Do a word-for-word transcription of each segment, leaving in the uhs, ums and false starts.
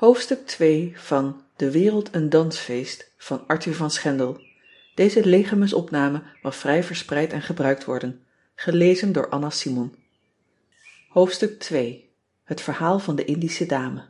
Hoofdstuk twee van De wereld een dansfeest van Arthur van Schendel. Deze legermesopname mag vrij verspreid en gebruikt worden. Gelezen door Anna Simon. Hoofdstuk twee. Het verhaal van de Indische dame.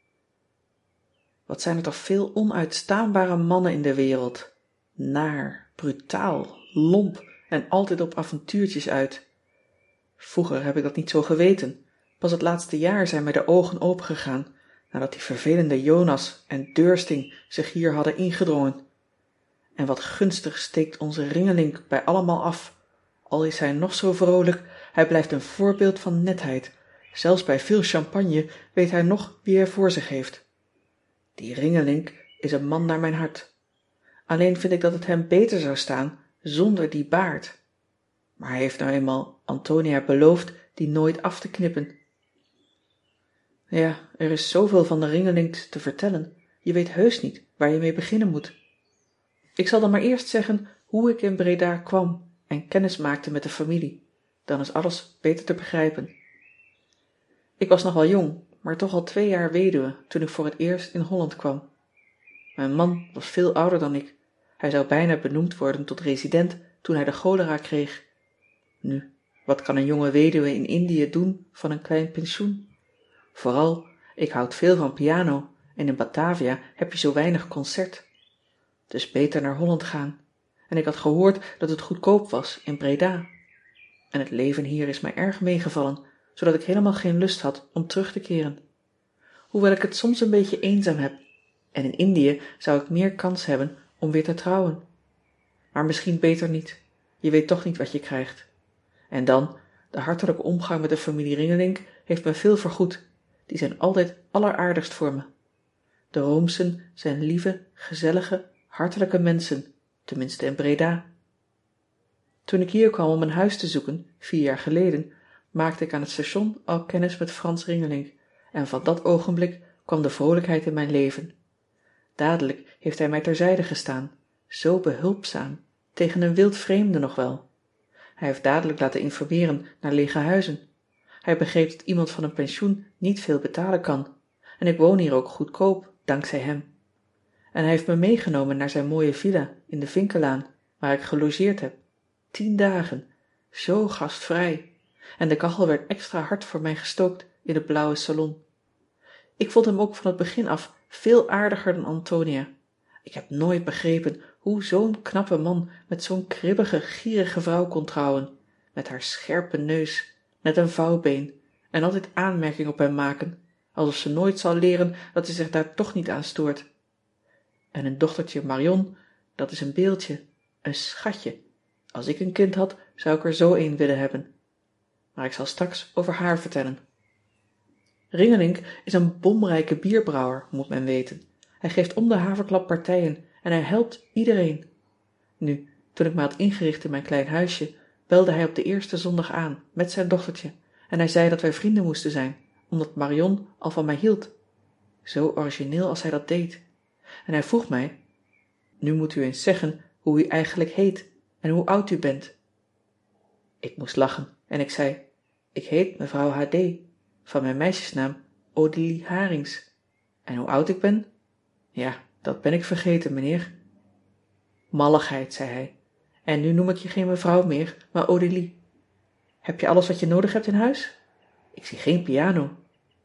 Wat zijn er toch veel onuitstaanbare mannen in de wereld. Naar, brutaal, lomp en altijd op avontuurtjes uit. Vroeger heb ik dat niet zo geweten. Pas het laatste jaar zijn mij de ogen opengegaan, nadat die vervelende Jonas en Deursting zich hier hadden ingedrongen. En wat gunstig steekt onze Ringelink bij allemaal af. Al is hij nog zo vrolijk, hij blijft een voorbeeld van netheid. Zelfs bij veel champagne weet hij nog wie hij voor zich heeft. Die Ringelink is een man naar mijn hart. Alleen vind ik dat het hem beter zou staan zonder die baard. Maar hij heeft nou eenmaal Antonia beloofd die nooit af te knippen. Ja, er is zoveel van de Ringelinks te vertellen. Je weet heus niet waar je mee beginnen moet. Ik zal dan maar eerst zeggen hoe ik in Breda kwam en kennis maakte met de familie. Dan is alles beter te begrijpen. Ik was nog wel jong, maar toch al twee jaar weduwe toen ik voor het eerst in Holland kwam. Mijn man was veel ouder dan ik. Hij zou bijna benoemd worden tot resident toen hij de cholera kreeg. Nu, wat kan een jonge weduwe in Indië doen van een klein pensioen? Vooral, ik houd veel van piano en in Batavia heb je zo weinig concert. Dus beter naar Holland gaan. En ik had gehoord dat het goedkoop was in Breda. En het leven hier is mij erg meegevallen, zodat ik helemaal geen lust had om terug te keren. Hoewel ik het soms een beetje eenzaam heb. En in Indië zou ik meer kans hebben om weer te trouwen. Maar misschien beter niet. Je weet toch niet wat je krijgt. En dan, de hartelijke omgang met de familie Ringelink heeft me veel vergoed. Die zijn altijd alleraardigst voor me. De Roomsen zijn lieve, gezellige, hartelijke mensen, tenminste in Breda. Toen ik hier kwam om een huis te zoeken, vier jaar geleden, maakte ik aan het station al kennis met Frans Ringelink en van dat ogenblik kwam de vrolijkheid in mijn leven. Dadelijk heeft hij mij terzijde gestaan, zo behulpzaam, tegen een wildvreemde nog wel. Hij heeft dadelijk laten informeren naar lege huizen. Hij begreep dat iemand van een pensioen niet veel betalen kan. En ik woon hier ook goedkoop, dankzij hem. En hij heeft me meegenomen naar zijn mooie villa in de Vinkelaan, waar ik gelogeerd heb. Tien dagen. Zo gastvrij. En de kachel werd extra hard voor mij gestookt in het blauwe salon. Ik vond hem ook van het begin af veel aardiger dan Antonia. Ik heb nooit begrepen hoe zo'n knappe man met zo'n kribbige, gierige vrouw kon trouwen. Met haar scherpe neus, net een vouwbeen en altijd aanmerking op hem maken, alsof ze nooit zal leren dat hij zich daar toch niet aan stoort. En een dochtertje Marion, dat is een beeldje, een schatje. Als ik een kind had, zou ik er zo een willen hebben. Maar ik zal straks over haar vertellen. Ringelink is een bomrijke bierbrouwer, moet men weten. Hij geeft om de haverklap partijen en hij helpt iedereen. Nu, toen ik me had ingericht in mijn klein huisje, belde hij op de eerste zondag aan met zijn dochtertje en hij zei dat wij vrienden moesten zijn, omdat Marion al van mij hield. Zo origineel als hij dat deed. En hij vroeg mij: nu moet u eens zeggen hoe u eigenlijk heet en hoe oud u bent. Ik moest lachen en ik zei: ik heet mevrouw H D, van mijn meisjesnaam Odilie Harings. En hoe oud ik ben? Ja, dat ben ik vergeten, meneer. Malligheid, zei hij. En nu noem ik je geen mevrouw meer, maar Odilie. Heb je alles wat je nodig hebt in huis? Ik zie geen piano.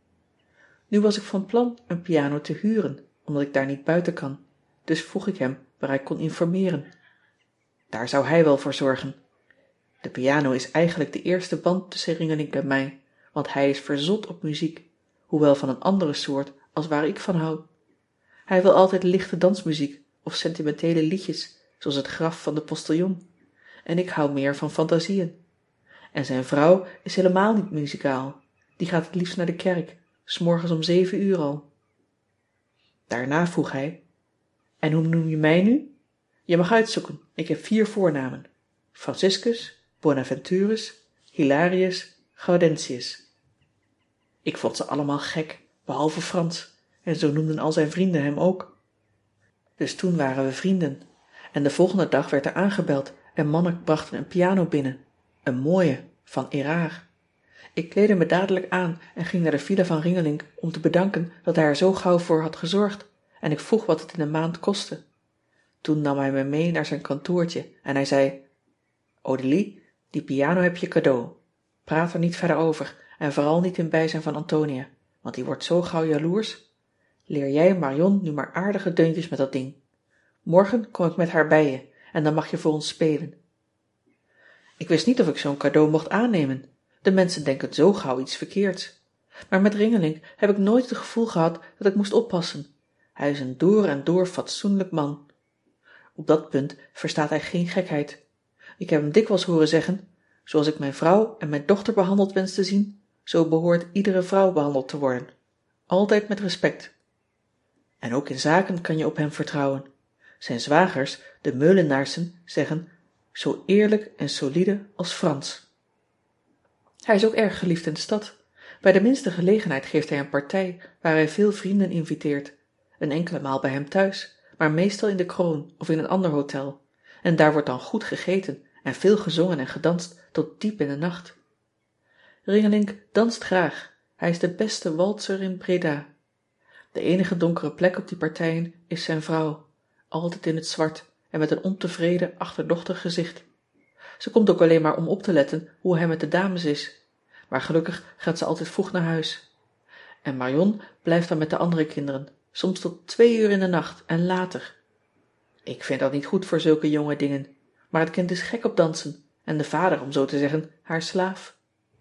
Nu was ik van plan een piano te huren, omdat ik daar niet buiten kan. Dus vroeg ik hem waar hij kon informeren. Daar zou hij wel voor zorgen. De piano is eigenlijk de eerste band tussen Ringelink en mij, want hij is verzot op muziek, hoewel van een andere soort als waar ik van hou. Hij wil altijd lichte dansmuziek of sentimentele liedjes, zoals het graf van de postiljon. En ik hou meer van fantasieën. En zijn vrouw is helemaal niet muzikaal. Die gaat het liefst naar de kerk, 's morgens om zeven uur al. Daarna vroeg hij: en hoe noem je mij nu? Je mag uitzoeken, ik heb vier voornamen. Franciscus, Bonaventurus, Hilarius, Gaudentius. Ik vond ze allemaal gek, behalve Frans, en zo noemden al zijn vrienden hem ook. Dus toen waren we vrienden. En de volgende dag werd er aangebeld en mannen brachten een piano binnen. Een mooie, van Erard. Ik kleedde me dadelijk aan en ging naar de villa van Ringelink om te bedanken dat hij er zoo gauw voor had gezorgd en ik vroeg wat het in de maand kostte. Toen nam hij me mee naar zijn kantoortje en hij zei: Audelie, die piano heb je cadeau. Praat er niet verder over en vooral niet in bijzijn van Antonia, want die wordt zo gauw jaloers. Leer jij Marion nu maar aardige deuntjes met dat ding. Morgen kom ik met haar bij je en dan mag je voor ons spelen. Ik wist niet of ik zo'n cadeau mocht aannemen. De mensen denken zo gauw iets verkeerds. Maar met Ringelink heb ik nooit het gevoel gehad dat ik moest oppassen. Hij is een door en door fatsoenlijk man. Op dat punt verstaat hij geen gekheid. Ik heb hem dikwijls horen zeggen: zoals ik mijn vrouw en mijn dochter behandeld wens te zien, zo behoort iedere vrouw behandeld te worden. Altijd met respect. En ook in zaken kan je op hem vertrouwen. Zijn zwagers, de Meulenaarsen, zeggen: zo eerlijk en solide als Frans. Hij is ook erg geliefd in de stad. Bij de minste gelegenheid geeft hij een partij waar hij veel vrienden inviteert. Een enkele maal bij hem thuis, maar meestal in de Kroon of in een ander hotel. En daar wordt dan goed gegeten en veel gezongen en gedanst tot diep in de nacht. Ringelink danst graag. Hij is de beste waltzer in Breda. De enige donkere plek op die partijen is zijn vrouw, altijd in het zwart en met een ontevreden, achterdochtig gezicht. Ze komt ook alleen maar om op te letten hoe hij met de dames is. Maar gelukkig gaat ze altijd vroeg naar huis. En Marion blijft dan met de andere kinderen, soms tot twee uur in de nacht en later. Ik vind dat niet goed voor zulke jonge dingen, maar het kind is gek op dansen en de vader, om zo te zeggen, haar slaaf.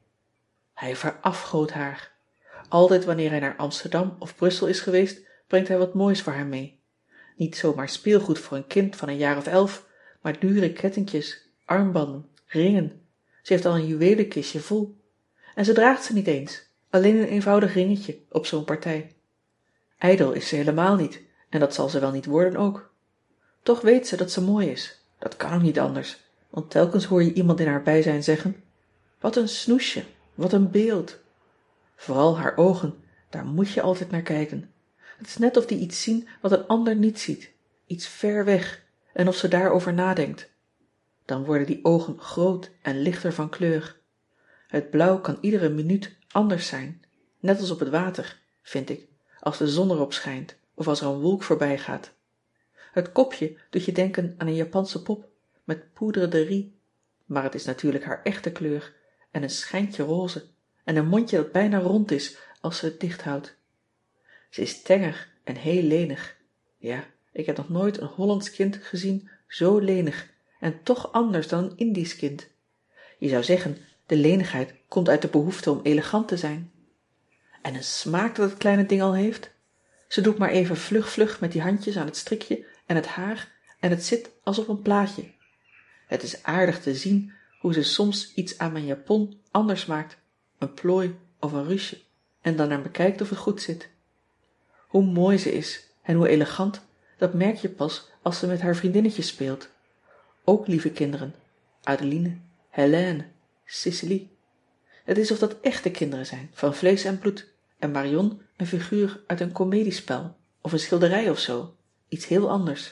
Hij verafgoodt haar. Altijd wanneer hij naar Amsterdam of Brussel is geweest, brengt hij wat moois voor haar mee. Niet zomaar speelgoed voor een kind van een jaar of elf, maar dure kettingjes, armbanden, ringen. Ze heeft al een juwelenkistje vol. En ze draagt ze niet eens, alleen een eenvoudig ringetje op zo'n partij. Ijdel is ze helemaal niet en dat zal ze wel niet worden ook. Toch weet ze dat ze mooi is. Dat kan ook niet anders, want telkens hoor je iemand in haar bijzijn zeggen: wat een snoesje, wat een beeld. Vooral haar ogen, daar moet je altijd naar kijken. Het is net of die iets zien wat een ander niet ziet, iets ver weg, en of ze daarover nadenkt. Dan worden die ogen groot en lichter van kleur. Het blauw kan iedere minuut anders zijn, net als op het water, vind ik, als de zon erop schijnt of als er een wolk voorbij gaat. Het kopje doet je denken aan een Japanse pop met poudre de riz, maar het is natuurlijk haar echte kleur en een schijntje roze en een mondje dat bijna rond is als ze het dicht houdt. Ze is tenger en heel lenig. Ja, ik heb nog nooit een Hollands kind gezien zo lenig en toch anders dan een Indisch kind. Je zou zeggen, de lenigheid komt uit de behoefte om elegant te zijn. En een smaak dat het kleine ding al heeft. Ze doet maar even vlug vlug met die handjes aan het strikje en het haar en het zit als op een plaatje. Het is aardig te zien hoe ze soms iets aan mijn japon anders maakt, een plooi of een ruche, en dan naar me kijkt of het goed zit. Hoe mooi ze is en hoe elegant, dat merk je pas als ze met haar vriendinnetjes speelt. Ook lieve kinderen, Adeline, Hélène, Cicely. Het is of dat echte kinderen zijn, van vlees en bloed, en Marion een figuur uit een komediespel of een schilderij of zo, iets heel anders.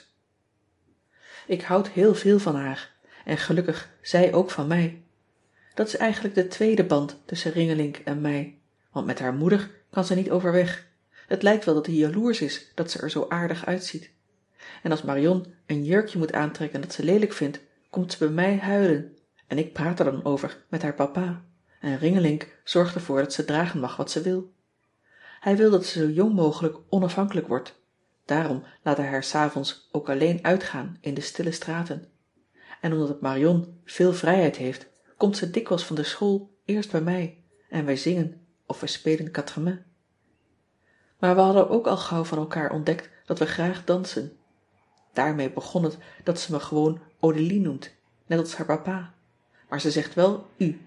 Ik houd heel veel van haar en gelukkig zij ook van mij. Dat is eigenlijk de tweede band tussen Ringelink en mij, want met haar moeder kan ze niet overweg. Het lijkt wel dat hij jaloers is dat ze er zo aardig uitziet. En als Marion een jurkje moet aantrekken dat ze lelijk vindt, komt ze bij mij huilen en ik praat er dan over met haar papa. En Ringelink zorgt ervoor dat ze dragen mag wat ze wil. Hij wil dat ze zo jong mogelijk onafhankelijk wordt. Daarom laat hij haar 's avonds ook alleen uitgaan in de stille straten. En omdat Marion veel vrijheid heeft, komt ze dikwijls van de school eerst bij mij en wij zingen of we spelen quatre-mains. Maar we hadden ook al gauw van elkaar ontdekt dat we graag dansen. Daarmee begon het dat ze me gewoon Audelie noemt, net als haar papa. Maar ze zegt wel u.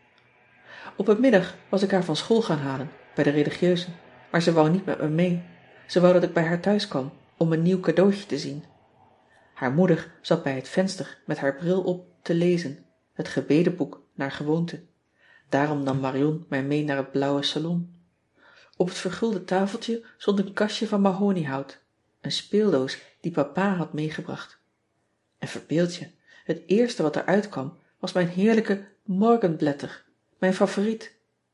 Op een middag was ik haar van school gaan halen, bij de religieuzen, maar ze wou niet met me mee. Ze wou dat ik bij haar thuis kwam om een nieuw cadeautje te zien. Haar moeder zat bij het venster met haar bril op te lezen, het gebedenboek naar gewoonte. Daarom nam Marion mij mee naar het blauwe salon. Op het vergulde tafeltje stond een kastje van mahoniehout, een speeldoos die papa had meegebracht. En verbeeld je, het eerste wat eruit kwam was mijn heerlijke Morgenblätter, mijn favoriet.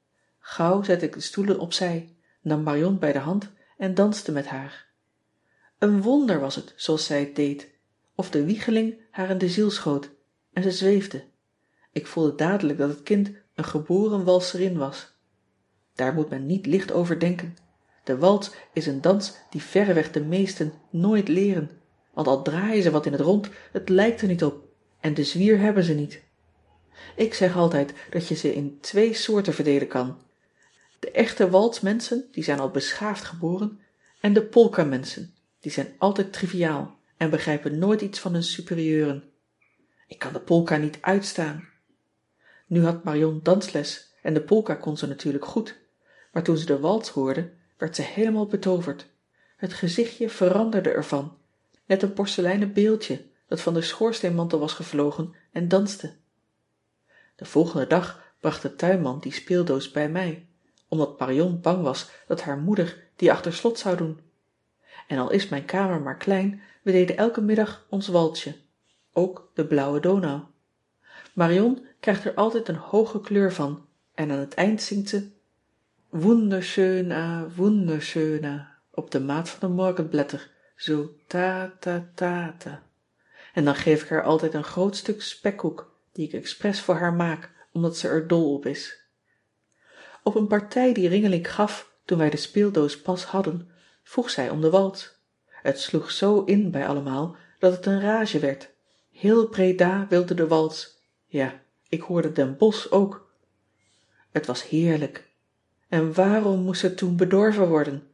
Gauw zette ik de stoelen opzij, nam Marion bij de hand en danste met haar. Een wonder was het zooals zij het deed, of de wiegeling haar in de ziel schoot en ze zweefde. Ik voelde dadelijk dat het kind een geboren walserin was. Daar moet men niet licht over denken. De wals is een dans die verreweg de meesten nooit leren, want al draaien ze wat in het rond, het lijkt er niet op en de zwier hebben ze niet. Ik zeg altijd dat je ze in twee soorten verdelen kan. De echte walsmensen, die zijn al beschaafd geboren, en de polkamensen, die zijn altijd triviaal en begrijpen nooit iets van hun superieuren. Ik kan de polka niet uitstaan. Nu had Marion dansles en de polka kon ze natuurlijk goed, maar toen ze de wals hoorde, werd ze helemaal betoverd. Het gezichtje veranderde ervan, net een porseleinen beeldje dat van de schoorsteenmantel was gevlogen en danste. De volgende dag bracht de tuinman die speeldoos bij mij, omdat Marion bang was dat haar moeder die achter slot zou doen. En al is mijn kamer maar klein, we deden elke middag ons walsje. Ook de Blauwe Donau. Marion krijgt er altijd een hoge kleur van en aan het eind zingt ze Wunderschöne, wunderschöne op de maat van de Morgenblätter, zo ta ta ta ta. En dan geef ik haar altijd een groot stuk spekkoek die ik expres voor haar maak, omdat ze er dol op is. Op een partij die Ringelink gaf toen wij de speeldoos pas hadden, vroeg zij om de wals. Het sloeg zo in bij allemaal dat het een rage werd. Heel Breda wilde de wals. Ja, ik hoorde Den Bosch ook. Het was heerlijk. En waarom moest het toen bedorven worden?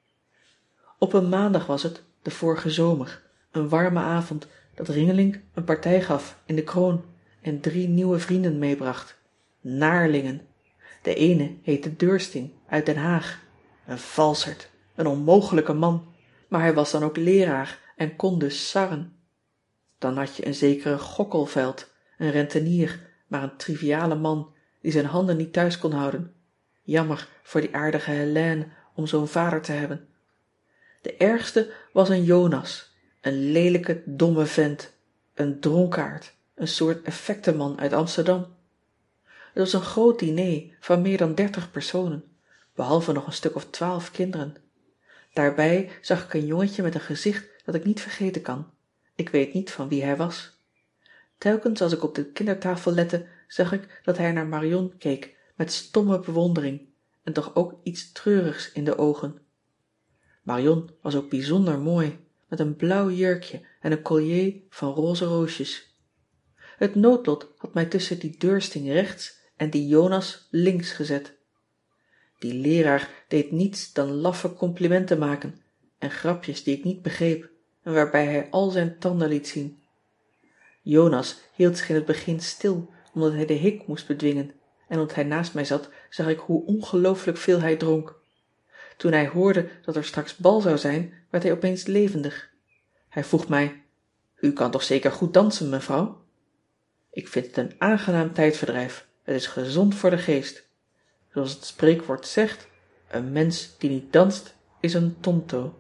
Op een maandag was het, de vorige zomer, een warme avond, dat Ringelink een partij gaf in de Kroon en drie nieuwe vrienden meebracht. Naarlingen. De ene heette Deursting uit Den Haag. Een valserd, een onmogelijke man, maar hij was dan ook leraar en kon dus sarren. Dan had je een zekere Gokkelveld, een rentenier, maar een triviale man, die zijn handen niet thuis kon houden. Jammer voor die aardige Helene om zo'n vader te hebben. De ergste was een Jonas, een lelijke, domme vent, een dronkaard, een soort effectenman uit Amsterdam. Het was een groot diner van meer dan dertig personen, behalve nog een stuk of twaalf kinderen. Daarbij zag ik een jongetje met een gezicht dat ik niet vergeten kan. Ik weet niet van wie hij was. Telkens als ik op de kindertafel lette, zag ik dat hij naar Marion keek met stomme bewondering en toch ook iets treurigs in de ogen. Marion was ook bijzonder mooi, met een blauw jurkje en een collier van roze roosjes. Het noodlot had mij tussen die Deursting rechts en die Jonas links gezet. Die leraar deed niets dan laffe complimenten maken en grapjes die ik niet begreep en waarbij hij al zijn tanden liet zien. Jonas hield zich in het begin stil omdat hij de hik moest bedwingen en omdat hij naast mij zat zag ik hoe ongelooflijk veel hij dronk. Toen hij hoorde dat er straks bal zou zijn, werd hij opeens levendig. Hij vroeg mij: "U kan toch zeker goed dansen, mevrouw?" Ik vind het een aangenaam tijdverdrijf. Het is gezond voor de geest. Zoals het spreekwoord zegt, een mens die niet danst is een tonto.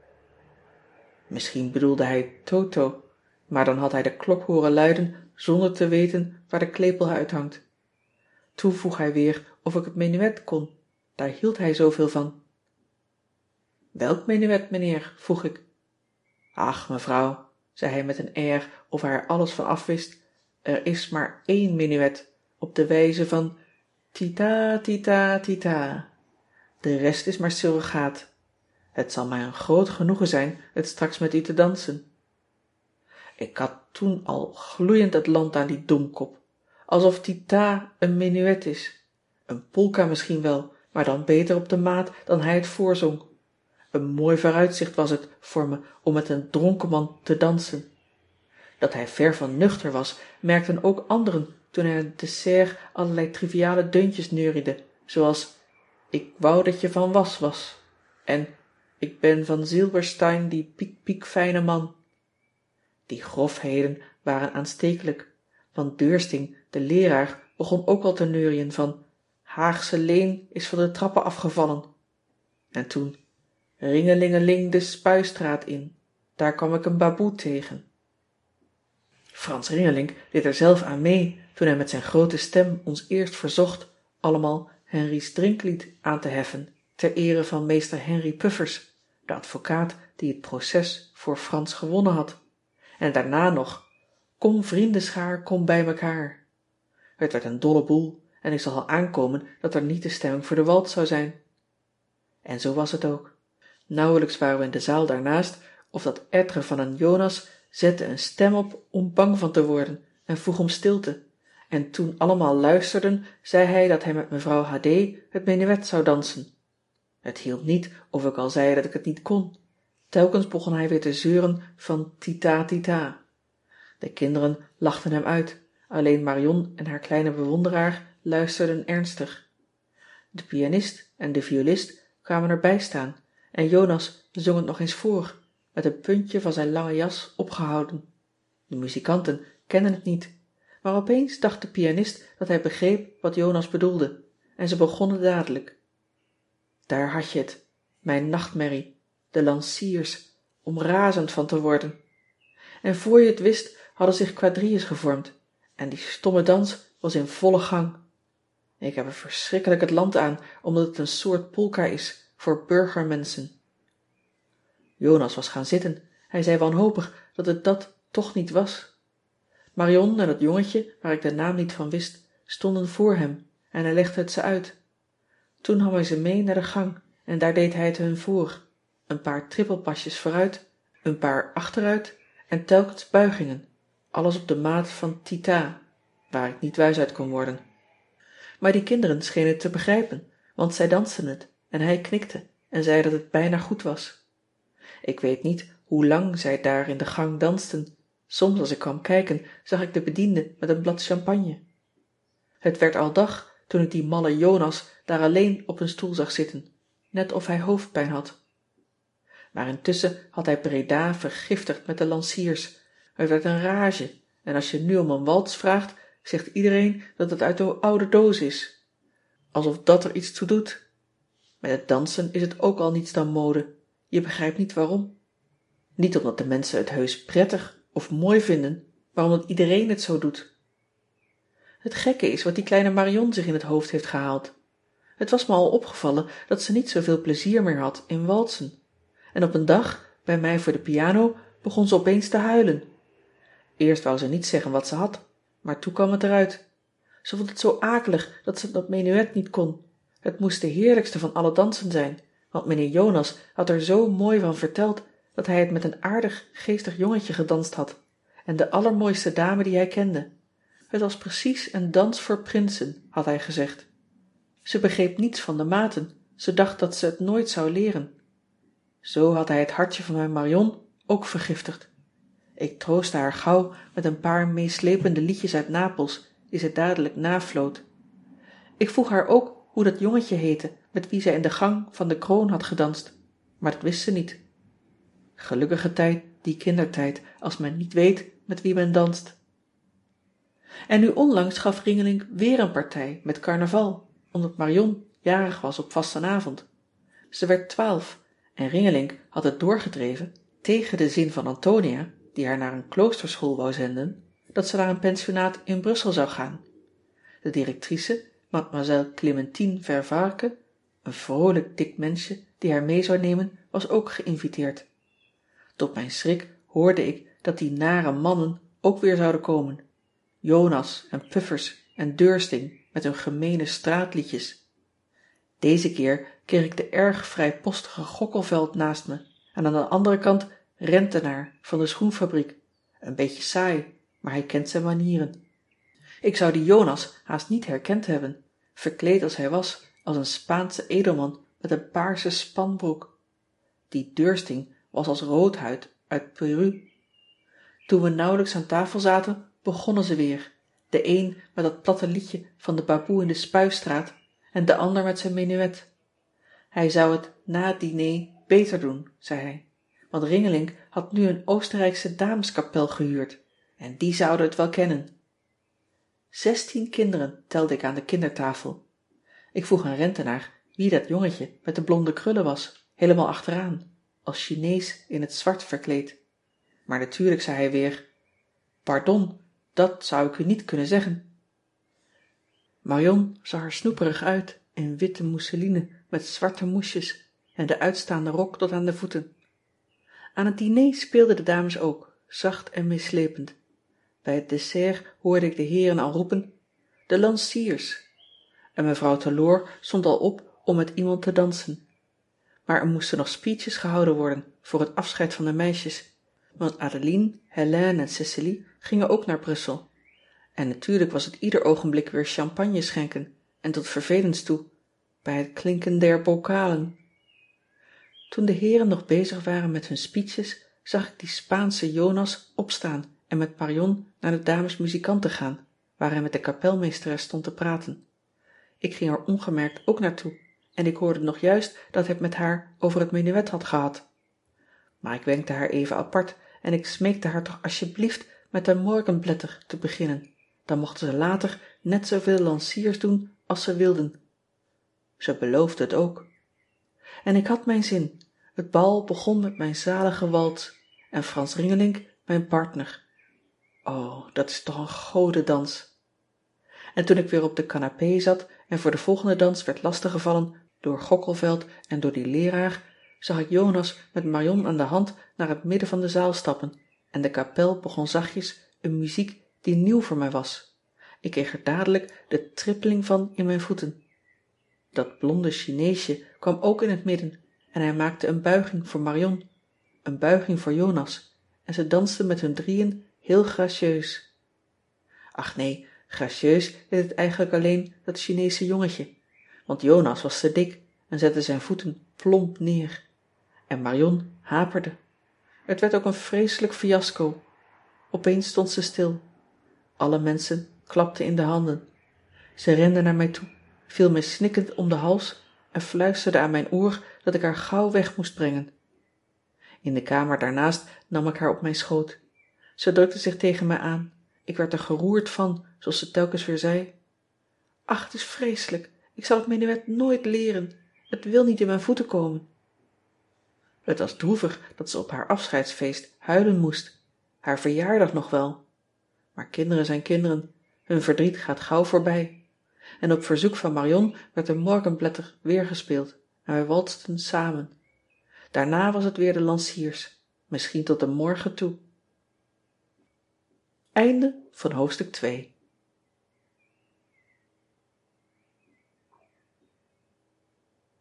Misschien bedoelde hij toto, maar dan had hij de klok horen luiden zonder te weten waar de klepel uithangt. Toen vroeg hij weer of ik het menuet kon. Daar hield hij zoveel van. Welk menuet, meneer? Vroeg ik. Ach, mevrouw, zei hij met een air of hij er alles van afwist, er is maar één menuet, op de wijze van tita, tita, tita. De rest is maar surrogaat. Het zal mij een groot genoegen zijn het straks met u te dansen. Ik had toen al gloeiend het land aan die domkop. Alsof tita een menuet is. Een polka misschien wel, maar dan beter op de maat dan hij het voorzong. Een mooi vooruitzicht was het voor me om met een dronken man te dansen. Dat hij ver van nuchter was, merkten ook anderen toen hij aan het dessert allerlei triviale deuntjes neuriede, zoals ik wou dat je van was was en ik ben van Silberstein die piek piek fijne man. Die grofheden waren aanstekelijk, want Deursting, de leraar, begon ook al te neurien van Haagse Leen is van de trappen afgevallen. En toen ringelingeling de Spuistraat in, daar kwam ik een baboe tegen. Frans Ringelink deed er zelf aan mee toen hij met zijn grote stem ons eerst verzocht allemaal Henry's drinklied aan te heffen ter ere van meester Henry Puffers, de advocaat die het proces voor Frans gewonnen had. En daarna nog kom vriendenschaar, kom bij mekaar. Het werd een dolle boel en ik zag al aankomen dat er niet de stemming voor de wals zou zijn. En zo was het ook. Nauwelijks waren we in de zaal daarnaast of dat être van een Jonas zette een stem op om bang van te worden en vroeg om stilte. En toen allemaal luisterden, zei hij dat hij met mevrouw H D het menuet zou dansen. Het hielp niet of ik al zei dat ik het niet kon. Telkens begon hij weer te zeuren van tita tita. De kinderen lachten hem uit, alleen Marion en haar kleine bewonderaar luisterden ernstig. De pianist en de violist kwamen erbij staan en Jonas zong het nog eens voor, met een puntje van zijn lange jas opgehouden. De muzikanten kenden het niet, maar opeens dacht de pianist dat hij begreep wat Jonas bedoelde en ze begonnen dadelijk. Daar had je het, mijn nachtmerrie, de lanciers, om razend van te worden. En voor je het wist hadden zich quadrilles gevormd en die stomme dans was in volle gang. Ik heb er verschrikkelijk het land aan omdat het een soort polka is voor burgermensen. Jonas was gaan zitten. Hij zei wanhopig dat het dat toch niet was. Marion en het jongetje, waar ik de naam niet van wist, stonden voor hem en hij legde het ze uit. Toen nam hij ze mee naar de gang en daar deed hij het hun voor. Een paar trippelpasjes vooruit, een paar achteruit en telkens buigingen. Alles op de maat van tita, waar ik niet wijs uit kon worden. Maar die kinderen schenen het te begrijpen, want zij dansten het en hij knikte en zei dat het bijna goed was. Ik weet niet hoe lang zij daar in de gang dansten. Soms als ik kwam kijken, zag ik de bediende met een blad champagne. Het werd al dag toen ik die malle Jonas daar alleen op een stoel zag zitten, net of hij hoofdpijn had. Maar intussen had hij Breda vergiftigd met de lanciers. Het werd een rage en als je nu om een wals vraagt, zegt iedereen dat het uit de oude doos is. Alsof dat er iets toe doet. Met het dansen is het ook al niets dan mode. Je begrijpt niet waarom. Niet omdat de mensen het heus prettig of mooi vinden, maar omdat iedereen het zo doet. Het gekke is wat die kleine Marion zich in het hoofd heeft gehaald. Het was me al opgevallen dat ze niet zoveel plezier meer had in walsen. En op een dag, bij mij voor de piano, begon ze opeens te huilen. Eerst wou ze niet zeggen wat ze had, maar toen kwam het eruit. Ze vond het zo akelig dat ze dat menuet niet kon. Het moest de heerlijkste van alle dansen zijn, want meneer Jonas had er zo mooi van verteld dat hij het met een aardig, geestig jongetje gedanst had en de allermooiste dame die hij kende. Het was precies een dans voor prinsen, had hij gezegd. Ze begreep niets van de maten, ze dacht dat ze het nooit zou leren. Zo had hij het hartje van mijn Marion ook vergiftigd. Ik troostte haar gauw met een paar meeslepende liedjes uit Napels die ze dadelijk nafloot. Ik vroeg haar ook hoe dat jongetje heette met wie zij in de gang van de kroon had gedanst, maar dat wist ze niet. Gelukkige tijd, die kindertijd, als men niet weet met wie men danst. En nu onlangs gaf Ringelink weer een partij met carnaval, omdat Marion jarig was op vastenavond. Ze werd twaalf en Ringelink had het doorgedreven, tegen de zin van Antonia, die haar naar een kloosterschool wou zenden, dat ze naar een pensionaat in Brussel zou gaan. De directrice, mademoiselle Clementine Vervarke, een vrolijk dik mensje die haar mee zou nemen, was ook geïnviteerd. Tot mijn schrik hoorde ik dat die nare mannen ook weer zouden komen. Jonas en Puffers en Deursting met hun gemene straatliedjes. Deze keer kreeg ik de erg vrijpostige Gokkelveld naast me en aan de andere kant Rentenaar van de schoenfabriek. Een beetje saai, maar hij kent zijn manieren. Ik zou die Jonas haast niet herkend hebben, verkleed als hij was als een Spaanse edelman met een paarse spanbroek. Die Deursting was als Roodhuid uit Peru. Toen we nauwelijks aan tafel zaten, begonnen ze weer. De een met dat platte liedje van de baboe in de Spuistraat en de ander met zijn menuet. Hij zou het na het diner beter doen, zei hij, want Ringelink had nu een Oostenrijkse dameskapel gehuurd en die zouden het wel kennen. Zestien kinderen telde ik aan de kindertafel. Ik vroeg aan Rentenaar wie dat jongetje met de blonde krullen was, helemaal achteraan, als Chinees in het zwart verkleed. Maar natuurlijk zei hij weer: pardon, dat zou ik u niet kunnen zeggen. Marion zag er snoeperig uit in witte mousseline met zwarte moesjes en de uitstaande rok tot aan de voeten. Aan het diner speelden de dames ook, zacht en meeslepend. Bij het dessert hoorde ik de heeren al roepen: de lanciers! En mevrouw Teloor stond al op om met iemand te dansen. Maar er moesten nog speeches gehouden worden voor het afscheid van de meisjes, want Adeline, Hélène en Cecily gingen ook naar Brussel. En natuurlijk was het ieder ogenblik weer champagne schenken en tot vervelens toe, bij het klinken der bokalen. Toen de heren nog bezig waren met hun speeches, zag ik die Spaanse Jonas opstaan en met Marion naar de dames muzikanten gaan, waar hij met de kapelmeesteres stond te praten. Ik ging er ongemerkt ook naartoe en ik hoorde nog juist dat hij het met haar over het menuet had gehad. Maar ik wenkte haar even apart en ik smeekte haar toch alsjeblieft met de Morgenblätter te beginnen, dan mochten ze later net zoveel lanciers doen als ze wilden. Ze beloofde het ook. En ik had mijn zin. Het bal begon met mijn zalige waltz en Frans Ringelink mijn partner. Oh, dat is toch een godendans. En toen ik weer op de canapé zat en voor de volgende dans werd lastiggevallen door Gokkelveld en door die leeraar, zag ik Jonas met Marion aan de hand naar het midden van de zaal stappen en de kapel begon zachtjes een muziek die nieuw voor mij was. Ik kreeg er dadelijk de trippeling van in mijn voeten. Dat blonde Chineesje kwam ook in het midden en hij maakte een buiging voor Marion, een buiging voor Jonas en ze dansten met hun drieën heel gracieus. Ach nee, gracieus deed het eigenlijk alleen dat Chineese jongetje, want Jonas was te dik en zette zijn voeten plomp neer. En Marion haperde. Het werd ook een vreselijk fiasco. Opeens stond ze stil. Alle mensen klapten in de handen. Ze rende naar mij toe, viel me snikkend om de hals en fluisterde aan mijn oor dat ik haar gauw weg moest brengen. In de kamer daarnaast nam ik haar op mijn schoot. Ze drukte zich tegen mij aan. Ik werd er geroerd van, zoals ze telkens weer zei: ach, het is vreselijk. Ik zal het menuet nooit leren. Het wil niet in mijn voeten komen. Het was droevig dat ze op haar afscheidsfeest huilen moest. Haar verjaardag nog wel. Maar kinderen zijn kinderen. Hun verdriet gaat gauw voorbij. En op verzoek van Marion werd de Morgenblätter weer gespeeld en wij walsten samen. Daarna was het weer de lanciers. Misschien tot de morgen toe. Einde van hoofdstuk twee.